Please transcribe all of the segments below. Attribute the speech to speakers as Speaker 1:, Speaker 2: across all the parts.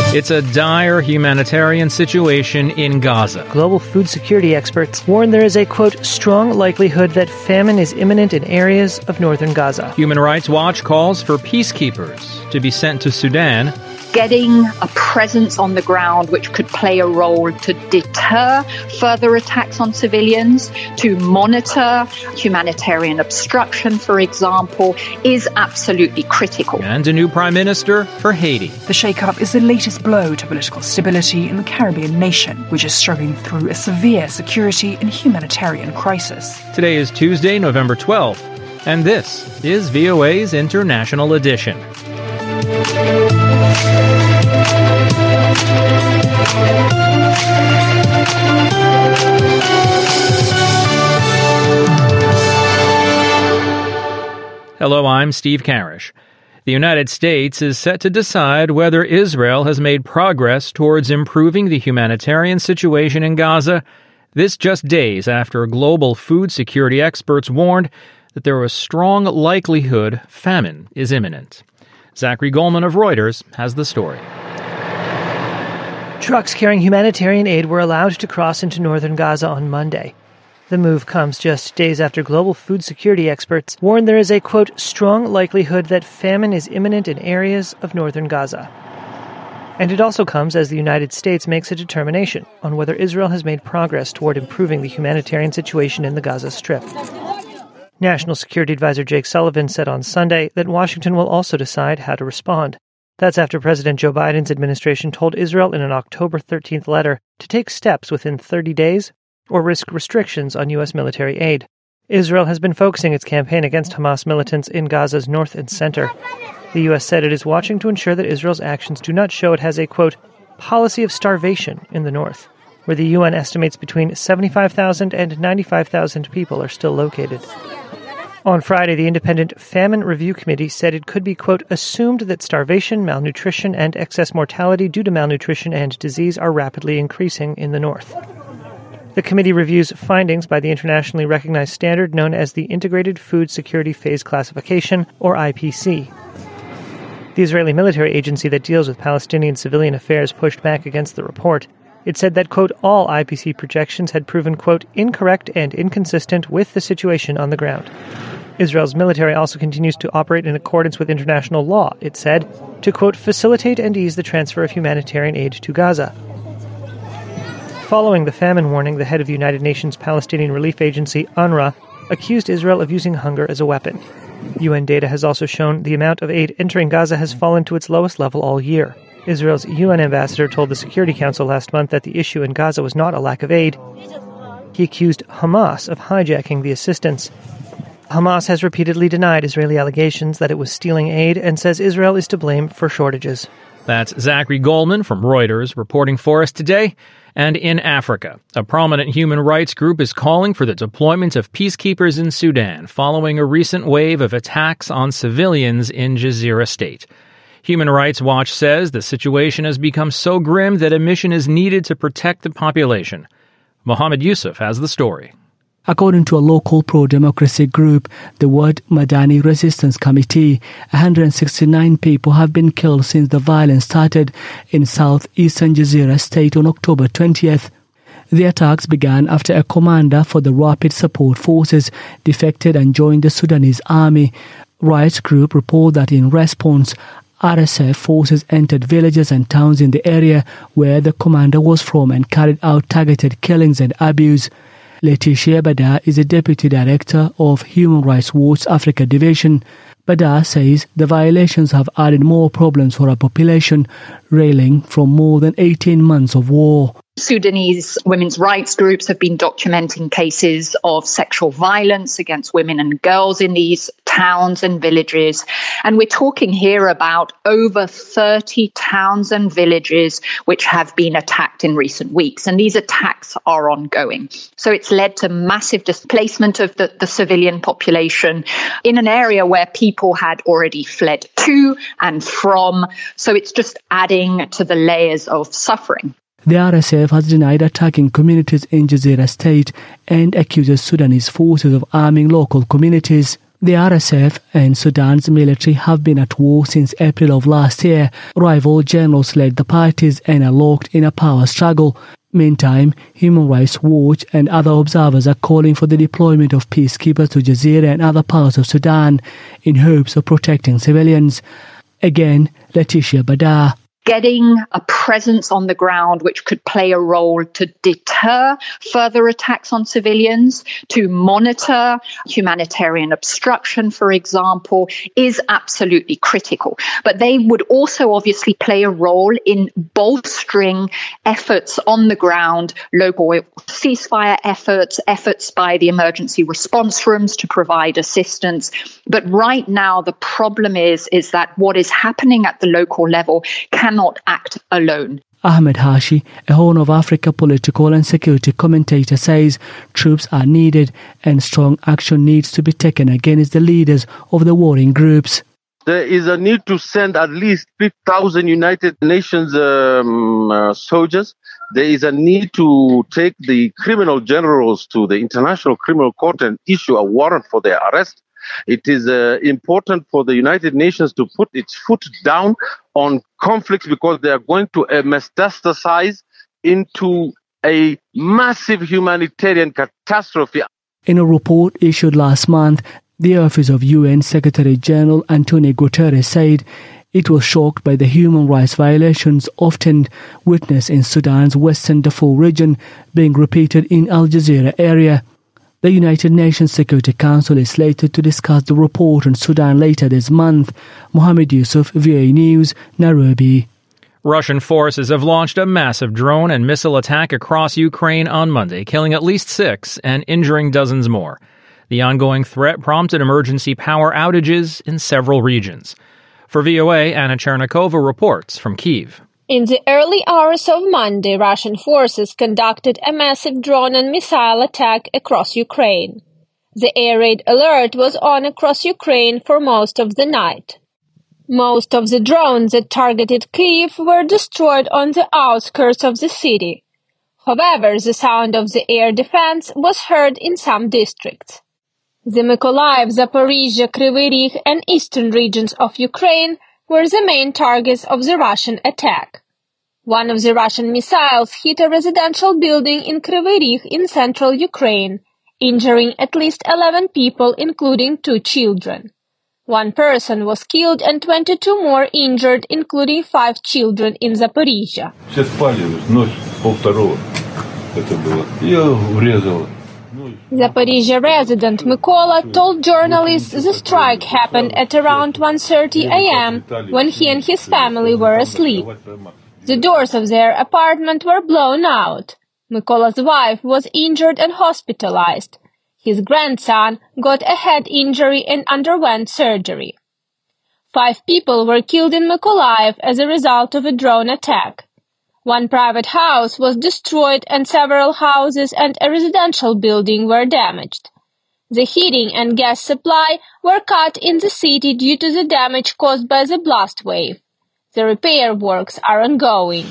Speaker 1: It's a dire humanitarian situation in Gaza.
Speaker 2: Global food security experts warn there is a, quote, strong likelihood that famine is imminent in areas of northern Gaza.
Speaker 1: Human Rights Watch calls for peacekeepers to be sent to Sudan.
Speaker 3: Getting a presence on the ground which could play a role to deter further attacks on civilians, to monitor humanitarian obstruction, for example, is absolutely critical.
Speaker 1: And a new prime minister for Haiti.
Speaker 4: The shake-up is the latest blow to political stability in the Caribbean nation, which is struggling through a severe security and humanitarian crisis.
Speaker 1: Today is Tuesday, November 12th, and this is VOA's International Edition. Hello, I'm Steve Karish. The United States is set to decide whether Israel has made progress towards improving the humanitarian situation in Gaza. This just days after global food security experts warned that there was strong likelihood famine is imminent. Zachary Goldman of Reuters has the story.
Speaker 2: Trucks carrying humanitarian aid were allowed to cross into northern Gaza on Monday. The move comes just days after global food security experts warn there is a, quote, strong likelihood that famine is imminent in areas of northern Gaza. And it also comes as the United States makes a determination on whether Israel has made progress toward improving the humanitarian situation in the Gaza Strip. National Security Advisor Jake Sullivan said on Sunday that Washington will also decide how to respond. That's after President Joe Biden's administration told Israel in an October 13th letter to take steps within 30 days or risk restrictions on U.S. military aid. Israel has been focusing its campaign against Hamas militants in Gaza's north and center. The U.S. said it is watching to ensure that Israel's actions do not show it has a, quote, policy of starvation in the north, where the UN estimates between 75,000 and 95,000 people are still located. On Friday, the Independent Famine Review Committee said it could be, quote, assumed that starvation, malnutrition, and excess mortality due to malnutrition and disease are rapidly increasing in the north. The committee reviews findings by the internationally recognized standard known as the Integrated Food Security Phase Classification, or IPC. The Israeli military agency that deals with Palestinian civilian affairs pushed back against the report. It said that, quote, all IPC projections had proven, quote, incorrect and inconsistent with the situation on the ground. Israel's military also continues to operate in accordance with international law, it said, to, quote, facilitate and ease the transfer of humanitarian aid to Gaza. Following the famine warning, the head of the United Nations Palestinian Relief Agency, UNRWA, accused Israel of using hunger as a weapon. UN data has also shown the amount of aid entering Gaza has fallen to its lowest level all year. Israel's UN ambassador told the Security Council last month that the issue in Gaza was not a lack of aid. He accused Hamas of hijacking the assistance. Hamas has repeatedly denied Israeli allegations that it was stealing aid and says Israel is to blame for shortages.
Speaker 1: That's Zachary Goldman from Reuters reporting for us today. And in Africa, a prominent human rights group is calling for the deployment of peacekeepers in Sudan following a recent wave of attacks on civilians in Jazeera State. Human Rights Watch says the situation has become so grim that a mission is needed to protect the population. Mohammed Yusuf has the story.
Speaker 5: According to a local pro-democracy group, the Wad Madani Resistance Committee, 169 people have been killed since the violence started in southeastern Jazeera State on October 20th. The attacks began after a commander for the Rapid Support Forces defected and joined the Sudanese army. Rights group report that in response, RSF forces entered villages and towns in the area where the commander was from and carried out targeted killings and abuse. Letitia Badar is a deputy director of Human Rights Watch Africa Division. Badar says the violations have added more problems for our population, reeling from more than 18 months of war.
Speaker 3: Sudanese women's rights groups have been documenting cases of sexual violence against women and girls in these towns and villages. And we're talking here about over 30 towns and villages which have been attacked in recent weeks. And these attacks are ongoing. So it's led to massive displacement of the civilian population in an area where people had already fled to and from. So it's just adding to the layers of suffering.
Speaker 5: The RSF has denied attacking communities in Jazeera State and accuses Sudanese forces of arming local communities. The RSF and Sudan's military have been at war since April of last year. Rival generals led the parties and are locked in a power struggle. Meantime, Human Rights Watch and other observers are calling for the deployment of peacekeepers to Jazeera and other parts of Sudan in hopes of protecting civilians. Again, Letitia Badar.
Speaker 3: Getting a presence on the ground which could play a role to deter further attacks on civilians, to monitor humanitarian obstruction, for example, is absolutely critical. But they would also obviously play a role in bolstering efforts on the ground, local ceasefire efforts by the emergency response rooms to provide assistance. But right now, the problem is that what is happening at the local level cannot act alone.
Speaker 5: Ahmed Hashi, a Horn of Africa political and security commentator, says troops are needed and strong action needs to be taken against the leaders of the warring groups.
Speaker 6: There is a need to send at least 5,000 United Nations soldiers. There is a need to take the criminal generals to the International Criminal Court and issue a warrant for their arrest. It is important for the United Nations to put its foot down on conflicts because they are going to metastasize into a massive humanitarian catastrophe.
Speaker 5: In a report issued last month, the Office of UN Secretary General Antonio Guterres said it was shocked by the human rights violations often witnessed in Sudan's Western Darfur region being repeated in Al Jazeera area. The United Nations Security Council is slated to discuss the report on Sudan later this month. Mohammed Yusuf, VOA News, Nairobi.
Speaker 1: Russian forces have launched a massive drone and missile attack across Ukraine on Monday, killing at least 6 and injuring dozens more. The ongoing threat prompted emergency power outages in several regions. For VOA, Anna Chernikova reports from Kyiv.
Speaker 7: In the early hours of Monday, Russian forces conducted a massive drone and missile attack across Ukraine. The air raid alert was on across Ukraine for most of the night. Most of the drones that targeted Kyiv were destroyed on the outskirts of the city. However, the sound of the air defense was heard in some districts. The Mykolaiv, Zaporizhzhia, Kryvyi Rih and eastern regions of Ukraine were the main targets of the Russian attack. One of the Russian missiles hit a residential building in Kryvyi Rih in central Ukraine, injuring at least 11 people, including 2 children. 1 person was killed and 22 more injured, including 5 children in Zaporizhzhia. Zaporizhzhia resident Mykola told journalists the strike happened at around 1:30 a.m. when he and his family were asleep. The doors of their apartment were blown out. Mykola's wife was injured and hospitalized. His grandson got a head injury and underwent surgery. 5 people were killed in Mykolaiv as a result of a drone attack. 1 private house was destroyed and several houses and a residential building were damaged. The heating and gas supply were cut in the city due to the damage caused by the blast wave. The repair works are ongoing.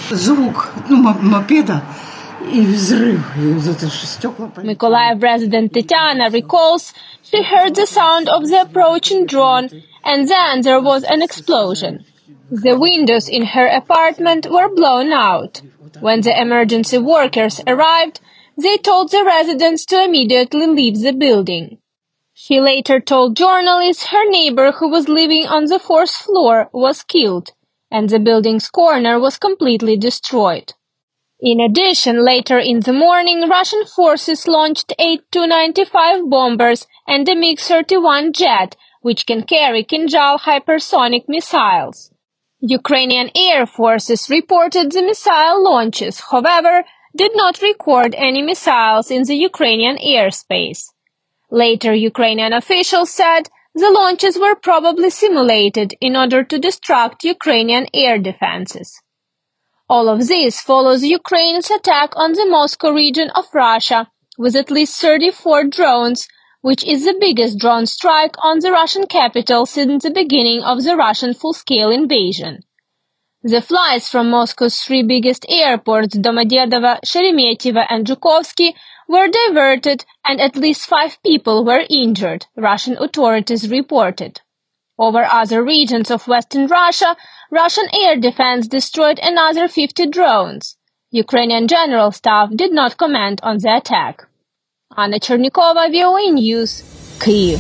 Speaker 7: Mykolaiv resident Tetiana recalls she heard the sound of the approaching drone and then there was an explosion. The windows in her apartment were blown out. When the emergency workers arrived, they told the residents to immediately leave the building. She later told journalists her neighbor who was living on the 4th floor was killed, and the building's corner was completely destroyed. In addition, later in the morning, Russian forces launched 8 Tu-95 bombers and a MiG-31 jet, which can carry Kinjal hypersonic missiles. Ukrainian air forces reported the missile launches, however, did not record any missiles in the Ukrainian airspace. Later, Ukrainian officials said the launches were probably simulated in order to distract Ukrainian air defenses. All of this follows Ukraine's attack on the Moscow region of Russia with at least 34 drones, which is the biggest drone strike on the Russian capital since the beginning of the Russian full-scale invasion. The flights from Moscow's 3 biggest airports, Domodedovo, Sheremetyevo and Zhukovsky, were diverted and at least 5 people were injured, Russian authorities reported. Over other regions of western Russia, Russian air defense destroyed another 50 drones. Ukrainian General Staff did not comment on the attack. Anna Chernikova, VOA News, Kyiv.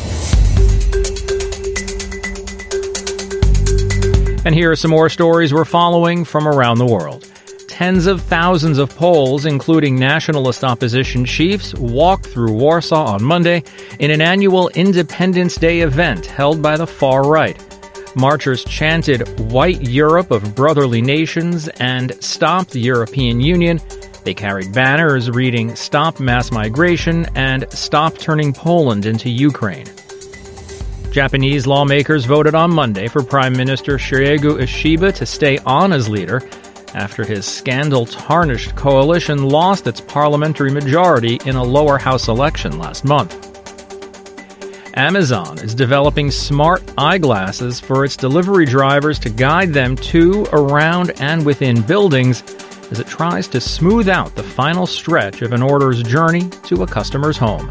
Speaker 1: And here are some more stories we're following from around the world. Tens of thousands of Poles, including nationalist opposition chiefs, walked through Warsaw on Monday in an annual Independence Day event held by the far right. Marchers chanted "White Europe of Brotherly Nations" and "Stop the European Union." They carried banners reading "Stop Mass Migration" and "Stop Turning Poland into Ukraine." Japanese lawmakers voted on Monday for Prime Minister Shigeru Ishiba to stay on as leader after his scandal-tarnished coalition lost its parliamentary majority in a lower house election last month. Amazon is developing smart eyeglasses for its delivery drivers to guide them to, around, and within buildings as it tries to smooth out the final stretch of an order's journey to a customer's home.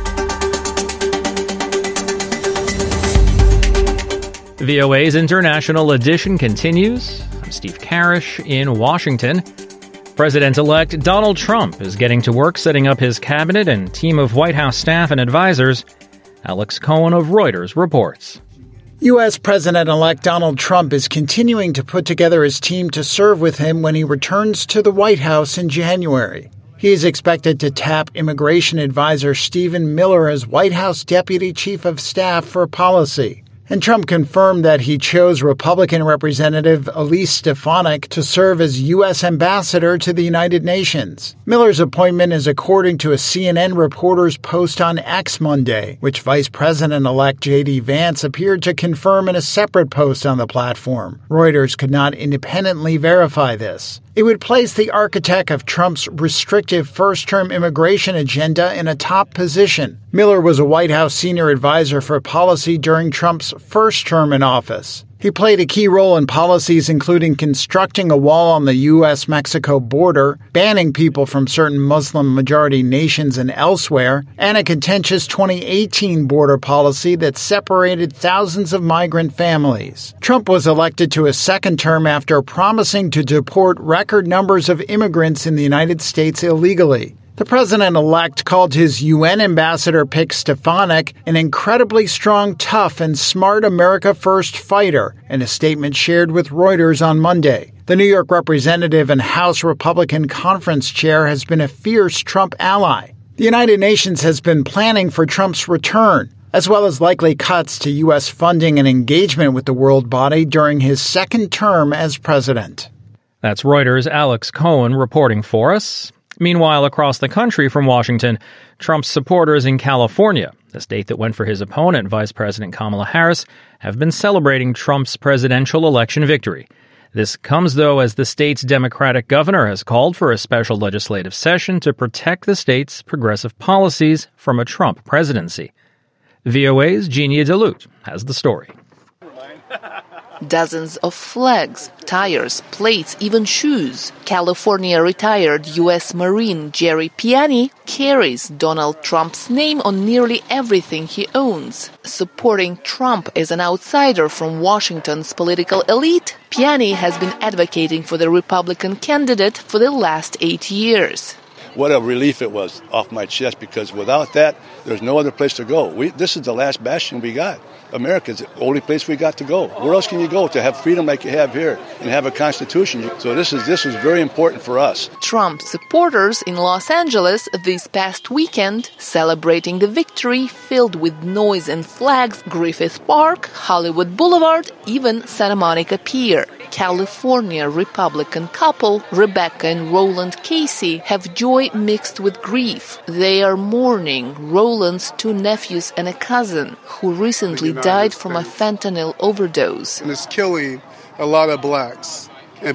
Speaker 1: VOA's International Edition continues. I'm Steve Karish in Washington. President-elect Donald Trump is getting to work setting up his cabinet and team of White House staff and advisors. Alex Cohen of Reuters reports.
Speaker 8: U.S. President-elect Donald Trump is continuing to put together his team to serve with him when he returns to the White House in January. He is expected to tap immigration advisor Stephen Miller as White House Deputy Chief of Staff for Policy. And Trump confirmed that he chose Republican Representative Elise Stefanik to serve as U.S. Ambassador to the United Nations. Miller's appointment is according to a CNN reporter's post on X Monday, which Vice President-elect J.D. Vance appeared to confirm in a separate post on the platform. Reuters could not independently verify this. It would place the architect of Trump's restrictive first-term immigration agenda in a top position. Miller was a White House senior advisor for policy during Trump's first term in office. He played a key role in policies including constructing a wall on the U.S.-Mexico border, banning people from certain Muslim-majority nations and elsewhere, and a contentious 2018 border policy that separated thousands of migrant families. Trump was elected to a second term after promising to deport record numbers of immigrants in the United States illegally. The president-elect called his UN ambassador pick Stefanik an incredibly strong, tough, and smart America First fighter in a statement shared with Reuters on Monday. The New York representative and House Republican conference chair has been a fierce Trump ally. The United Nations has been planning for Trump's return, as well as likely cuts to U.S. funding and engagement with the world body during his second term as president.
Speaker 1: That's Reuters' Alex Cohen reporting for us. Meanwhile, across the country from Washington, Trump's supporters in California, the state that went for his opponent, Vice President Kamala Harris, have been celebrating Trump's presidential election victory. This comes, though, as the state's Democratic governor has called for a special legislative session to protect the state's progressive policies from a Trump presidency. VOA's Genia DeLute has the story.
Speaker 9: Dozens of flags, tires, plates, even shoes. California retired U.S. Marine Jerry Piani carries Donald Trump's name on nearly everything he owns. Supporting Trump as an outsider from Washington's political elite, Piani has been advocating for the Republican candidate for the last 8 years.
Speaker 10: What a relief it was off my chest, because without that, there's no other place to go. This is the last bastion we got. America's the only place we got to go. Where else can you go to have freedom like you have here and have a constitution? So this was very important for us.
Speaker 9: Trump supporters in Los Angeles this past weekend celebrating the victory filled with noise and flags Griffith Park, Hollywood Boulevard, even Santa Monica Pier. California Republican couple Rebecca and Roland Casey have joy mixed with grief. They are mourning Roland's 2 nephews and a cousin who recently died from a fentanyl overdose.
Speaker 11: And it's killing a lot of blacks. And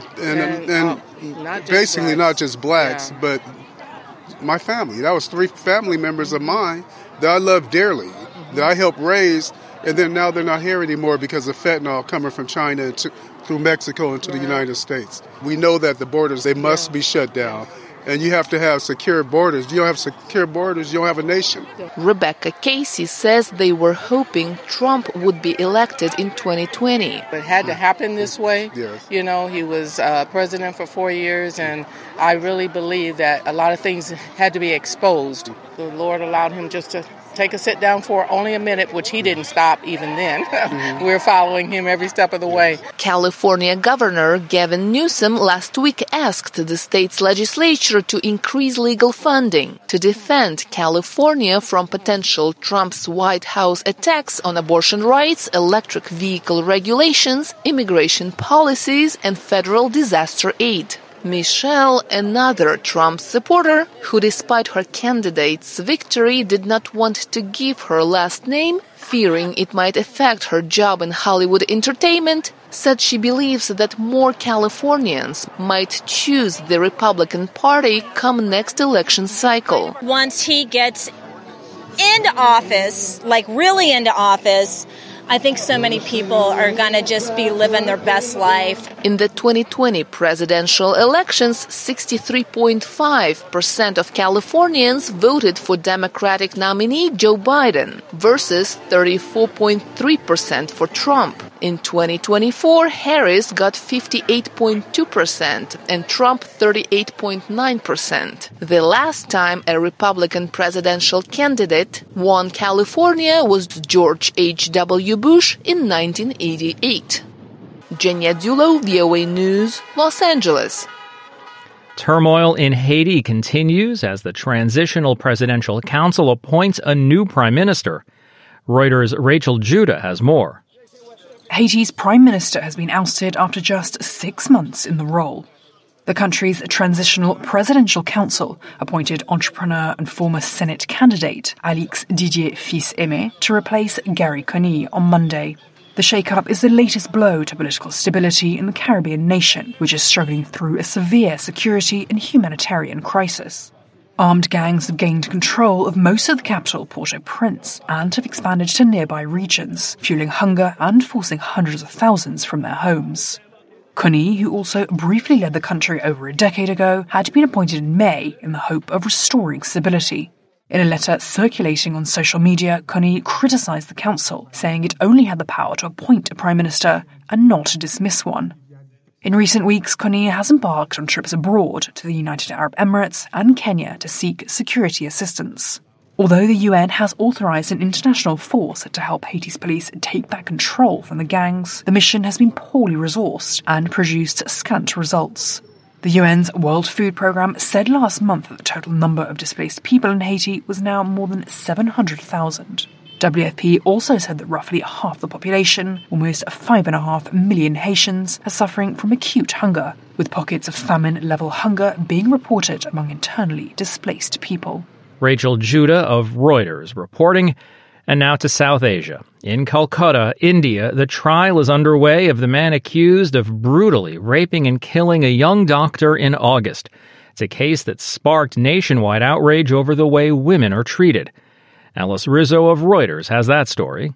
Speaker 11: basically not just blacks, but my family. That was 3 family members of mine that I love dearly, that I helped raise, and then now they're not here anymore because of fentanyl coming from China through Mexico into the United States. We know that the borders, they must be shut down. And you have to have secure borders. You don't have secure borders, you don't have a nation.
Speaker 9: Rebecca Casey says they were hoping Trump would be elected in 2020.
Speaker 12: It had to happen this way.
Speaker 11: Yes.
Speaker 12: You know, he was president for 4 years, and I really believe that a lot of things had to be exposed. The Lord allowed him just to take a sit down for only a minute, which he didn't stop even then. We're following him every step of the way.
Speaker 9: California Governor Gavin Newsom last week asked the state's legislature to increase legal funding to defend California from potential Trump's White House attacks on abortion rights, electric vehicle regulations, immigration policies, and federal disaster aid. Michelle, another Trump supporter, who despite her candidate's victory did not want to give her last name, fearing it might affect her job in Hollywood entertainment, said she believes that more Californians might choose the Republican Party come next election cycle.
Speaker 13: Once he gets into office, like really into office, I think so many people are going to just be living their best life.
Speaker 9: In the 2020 presidential elections, 63.5% of Californians voted for Democratic nominee Joe Biden versus 34.3% for Trump. In 2024, Harris got 58.2% and Trump 38.9%. The last time a Republican presidential candidate won California was George H.W. Bush in 1988. Genia Dulo, VOA News, Los Angeles.
Speaker 1: Turmoil in Haiti continues as the Transitional Presidential Council appoints a new prime minister. Reuters' Rachel Judah has more.
Speaker 4: Haiti's prime minister has been ousted after just 6 months in the role. The country's Transitional Presidential Council appointed entrepreneur and former Senate candidate Alix Didier Fils-Aimé to replace Gary Conille on Monday. The shake-up is the latest blow to political stability in the Caribbean nation, which is struggling through a severe security and humanitarian crisis. Armed gangs have gained control of most of the capital, Port-au-Prince, and have expanded to nearby regions, fueling hunger and forcing hundreds of thousands from their homes. Conille, who also briefly led the country over a decade ago, had been appointed in May in the hope of restoring stability. In a letter circulating on social media, Conille criticised the council, saying it only had the power to appoint a prime minister and not to dismiss one. In recent weeks, Conille has embarked on trips abroad to the United Arab Emirates and Kenya to seek security assistance. Although the UN has authorised an international force to help Haiti's police take back control from the gangs, the mission has been poorly resourced and produced scant results. The UN's World Food Programme said last month that the total number of displaced people in Haiti was now more than 700,000. WFP also said that roughly half the population, almost 5.5 million Haitians, are suffering from acute hunger, with pockets of famine-level hunger being reported among internally displaced people.
Speaker 1: Rachel Judah of Reuters reporting. And now to South Asia. In Calcutta, India, the trial is underway of the man accused of brutally raping and killing a young doctor in August. It's a case that sparked nationwide outrage over the way women are treated. Alice Rizzo of Reuters has that story.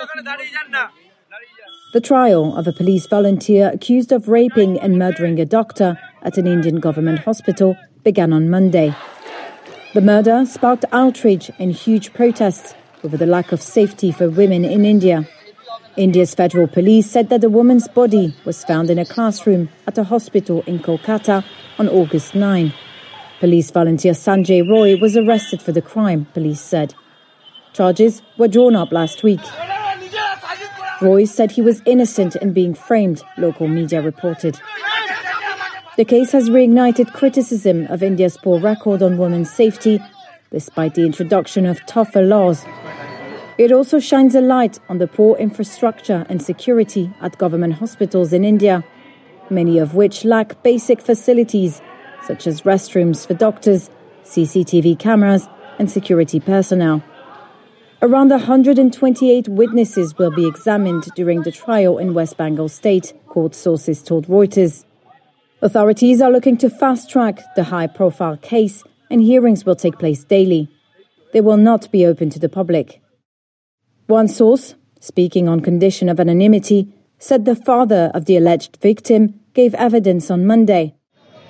Speaker 14: The trial of a police volunteer accused of raping and murdering a doctor at an Indian government hospital began on Monday. The murder sparked outrage and huge protests over the lack of safety for women in India. India's federal police said that the woman's body was found in a classroom at a hospital in Kolkata on August 9. Police volunteer Sanjay Roy was arrested for the crime, police said. Charges were drawn up last week. Roy said he was innocent in being framed, local media reported. The case has reignited criticism of India's poor record on women's safety, despite the introduction of tougher laws. It also shines a light on the poor infrastructure and security at government hospitals in India, many of which lack basic facilities, such as restrooms for doctors, CCTV cameras, and security personnel. Around 128 witnesses will be examined during the trial in West Bengal State, court sources told Reuters. Authorities are looking to fast-track the high-profile case, and hearings will take place daily. They will not be open to the public. One source, speaking on condition of anonymity, said the father of the alleged victim gave evidence on Monday.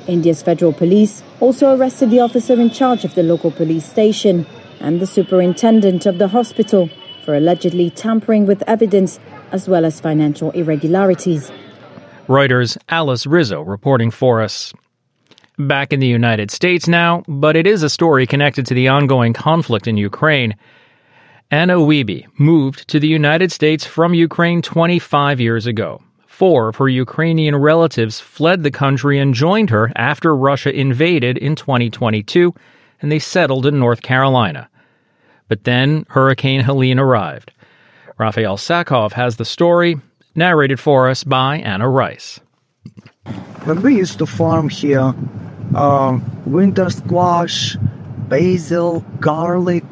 Speaker 14: India's federal police also arrested the officer in charge of the local police station and the superintendent of the hospital for allegedly tampering with evidence as well as financial irregularities.
Speaker 1: Reuters' Alice Rizzo reporting for us. Back in the United States now, but it is a story connected to the ongoing conflict in Ukraine. Anna Wiebe moved to the United States from Ukraine 25 years ago. 4 of her Ukrainian relatives fled the country and joined her after Russia invaded in 2022, and they settled in North Carolina. But then Hurricane Helene arrived. Raphael Sakov has the story, narrated for us by Anna Rice.
Speaker 15: When we used to farm here, winter squash, basil, garlic,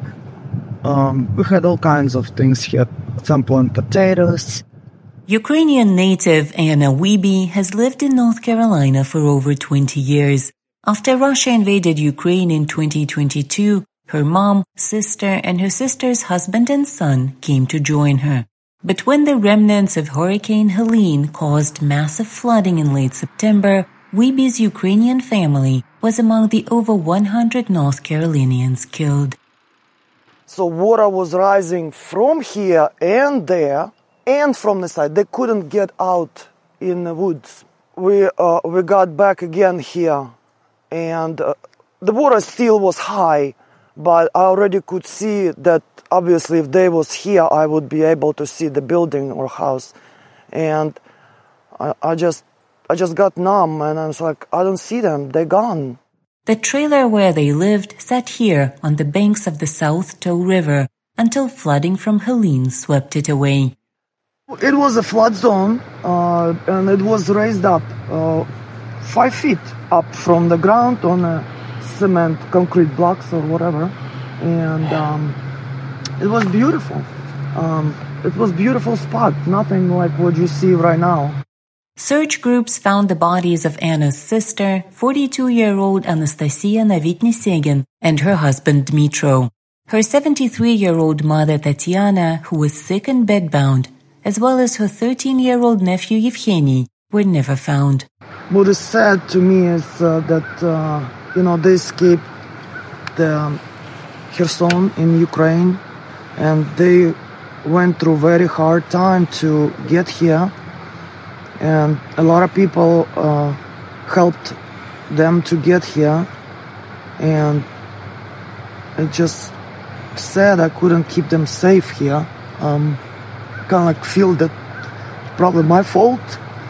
Speaker 15: we had all kinds of things here. At some point, potatoes.
Speaker 16: Ukrainian native Anna Wiebe has lived in North Carolina for over 20 years. After Russia invaded Ukraine in 2022, her mom, sister, and her sister's husband and son came to join her. But when the remnants of Hurricane Helene caused massive flooding in late September, Wiebe's Ukrainian family was among the over 100 North Carolinians killed.
Speaker 15: So water was rising from here and there, and from the side. They couldn't get out in the woods. We got back again here, and the water still was high, but I already could see that obviously if they was here, I would be able to see the building or house. And I just got numb, and I was like, I don't see them, they're gone.
Speaker 16: The trailer where they lived sat here on the banks of the South Tow River until flooding from Helene swept it away.
Speaker 15: It was a flood zone, and it was raised up 5 feet up from the ground on a cement concrete blocks or whatever. And it was beautiful. It was a beautiful spot, nothing like what you see right now.
Speaker 16: Search groups found the bodies of Anna's sister, 42-year-old Anastasia Navitny-Segin, and her husband Dmitro. Her 73-year-old mother Tatiana, who was sick and bedbound, as well as her 13-year-old nephew Yevgeny, were never found.
Speaker 15: What is sad to me is that, they escaped the Kherson in Ukraine, and they went through a very hard time to get here. And a lot of people helped them to get here. And it's just sad I couldn't keep them safe here. Kind of feel that probably my fault.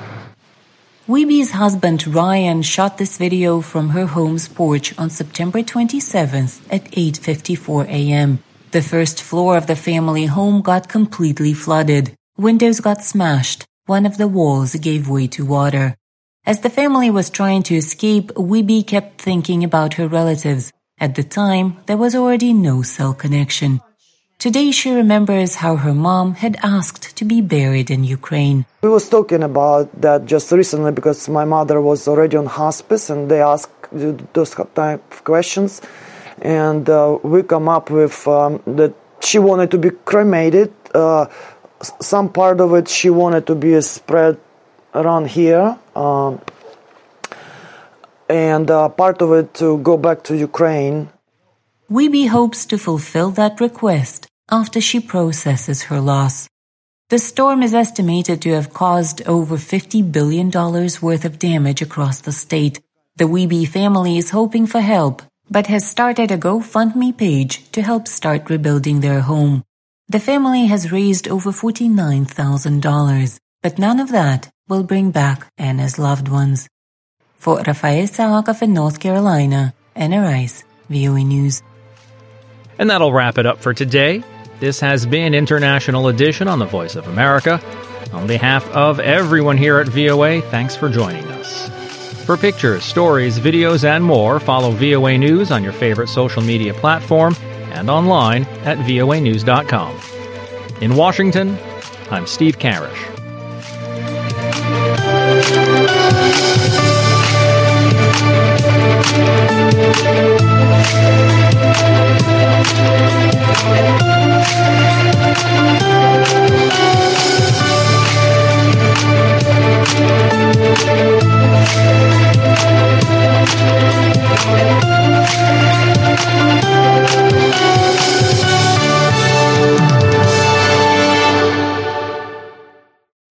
Speaker 16: Wiebe's husband Ryan shot this video from her home's porch on September 27th at 8:54 a.m. The first floor of the family home got completely flooded. Windows got smashed. One of the walls gave way to water. As the family was trying to escape, Wiebe kept thinking about her relatives. At the time, there was already no cell connection. Today she remembers how her mom had asked to be buried in Ukraine.
Speaker 15: We was talking about that just recently because my mother was already on hospice and they asked those type of questions. And we come up with that she wanted to be cremated. Some part of it she wanted to be spread around here. And part of it to go back to Ukraine.
Speaker 16: Wiebe hopes to fulfill that request after she processes her loss. The storm is estimated to have caused over $50 billion worth of damage across the state. The Wiebe family is hoping for help, but has started a GoFundMe page to help start rebuilding their home. The family has raised over $49,000, but none of that will bring back Anna's loved ones. For Raphael Sakov in North Carolina, Anna Rice, VOA News.
Speaker 1: And that'll wrap it up for today. This has been International Edition on the Voice of America. On behalf of everyone here at VOA, thanks for joining us. For pictures, stories, videos, and more, follow VOA News on your favorite social media platform and online at voanews.com. In Washington, I'm Steve Karish.
Speaker 17: Thank you.